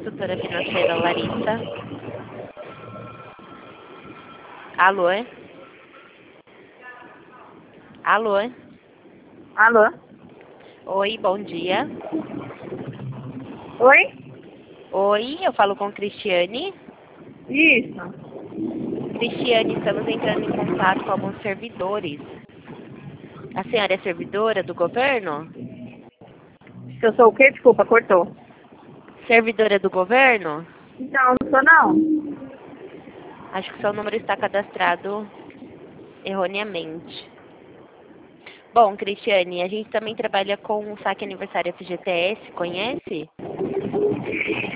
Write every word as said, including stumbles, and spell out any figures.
consultora financeira Larissa. Alô? Alô? Alô? Oi, bom dia. Oi? Oi, eu falo com Cristiane. Isso. Cristiane, estamos entrando em contato com alguns servidores. A senhora é servidora do governo? Se eu sou o quê? Desculpa, cortou. Servidora do governo? Não, não sou não. Acho que seu número está cadastrado erroneamente. Bom, Cristiane, a gente também trabalha com o saque aniversário F G T S, conhece?